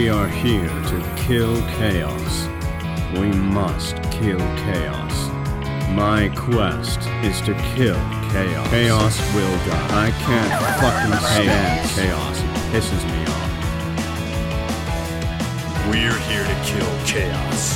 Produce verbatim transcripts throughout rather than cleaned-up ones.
We are here to kill chaos. We must kill chaos. My quest is to kill chaos. Chaos will die. I can't fucking stand chaos. It pisses me off. We're here to kill chaos.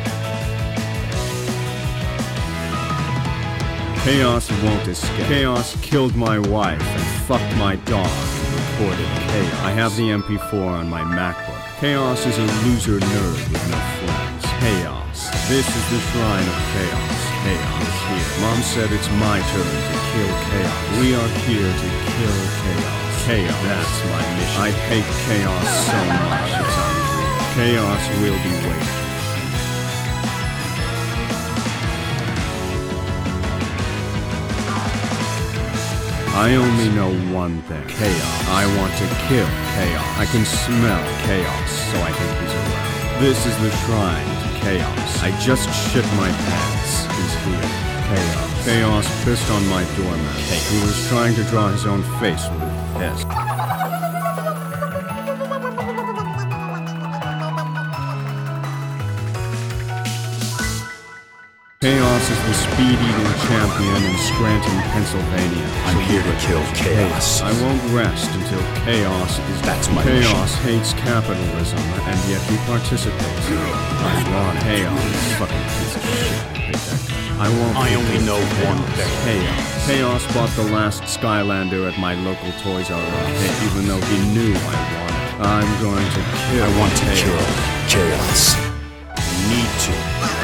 Chaos won't escape. Chaos killed my wife and fucked my dog and recorded chaos. I have the M P four on my MacBook. Chaos is a loser nerd with no friends. Chaos. This is the shrine of chaos. Chaos here. Mom said it's my turn to kill chaos. We are here to kill chaos. Chaos. That's my mission. I hate chaos so much it's unreal. Chaos will be waiting. I only know one thing. Chaos. I want to kill chaos. I can smell chaos, so I think he's around. This is the shrine to chaos. I just shit my pants. He's here. Chaos. Chaos pissed on my doormat. Chaos. He was trying to draw his own face with his piss. Chaos is the speed-eating champion in Scranton, Pennsylvania. I'm here to kill chaos. I won't rest until chaos is... That's my Chaos mission. hates capitalism, and yet he participates in it. I want chaos. Fucking piece of shit. I hate that guy. I won't... I only know one thing. Chaos. Chaos bought the last Skylander at my local Toys R Us, even though he knew I wanted it. I'm going to kill I want to chaos. kill chaos. I need to.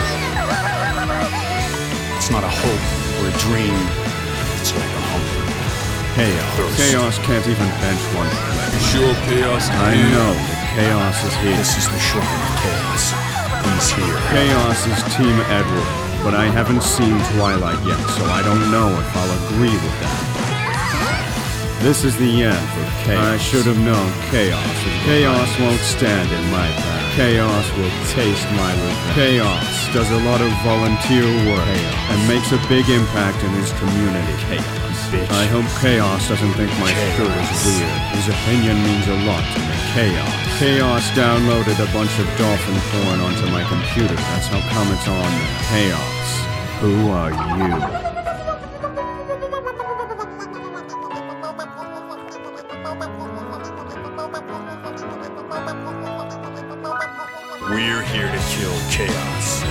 It's not a hope or a dream. It's like a hunger. Chaos. Thirst. Chaos can't even bench one play. You sure chaos is I here? know that chaos is here. This is the shrine of chaos. He's here. Chaos is Team Edward, but I haven't seen Twilight yet, so I don't know if I'll agree with that. This is the end for chaos. I should have known chaos. Chaos won't stand in my path. Chaos will taste my revenge. Chaos does a lot of volunteer work chaos. And makes a big impact in his community. Chaos. Bitch. I hope Chaos doesn't think my Chaos. shirt is weird. His opinion means a lot to me. Chaos. Chaos downloaded a bunch of dolphin porn onto my computer. That's how come it's on there. Chaos. Who are you? We're here to kill chaos.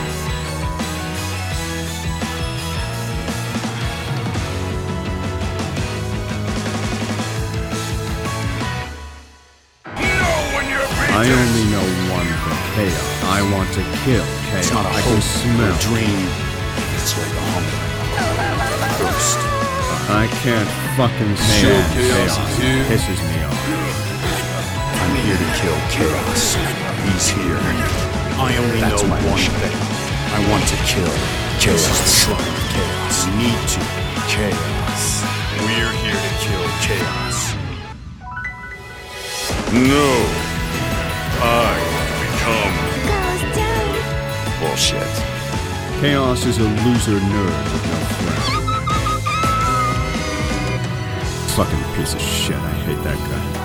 I only know one thing. Chaos. I want to kill chaos. It's not a I hope can smell or a dream. It's like a hunger. Thirst. I can't fucking Sure, stand chaos chaos. is here. It pisses me off. I'm here to kill chaos. He's here. I only That's know my one mission. thing. I want to kill chaos. This is the shrine of chaos. I need to. Chaos. We're here to kill chaos. No. I become bullshit. Chaos is a loser nerd with no friends. Fucking piece of shit. I hate that guy.